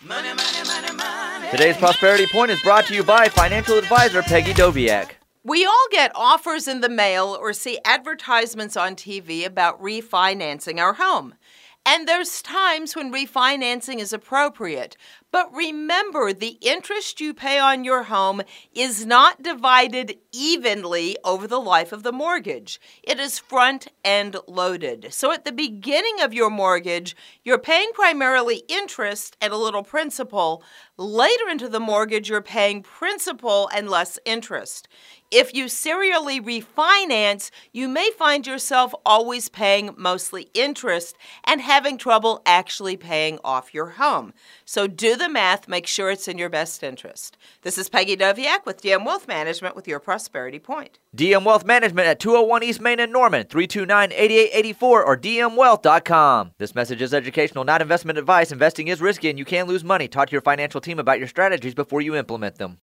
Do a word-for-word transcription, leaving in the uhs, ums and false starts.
Money, money, money, money. Today's Prosperity Point is brought to you by financial advisor Peggy Doviak. We all get offers in the mail or see advertisements on T V about refinancing our home. And there's times when refinancing is appropriate. But remember, the interest you pay on your home is not divided evenly over the life of the mortgage. It is front-end loaded. So at the beginning of your mortgage, you're paying primarily interest and a little principal. Later into the mortgage, you're paying principal and less interest. If you serially refinance, you may find yourself always paying mostly interest and having trouble actually paying off your home. So do the math, make sure it's in your best interest. This is Peggy Doviak with D M Wealth Management with your Prosperity Point. D M Wealth Management at two oh one East Main in Norman, three two nine, eight eight eight four or d m wealth dot com. This message is educational, not investment advice. Investing is risky and you can lose money. Talk to your financial team about your strategies before you implement them.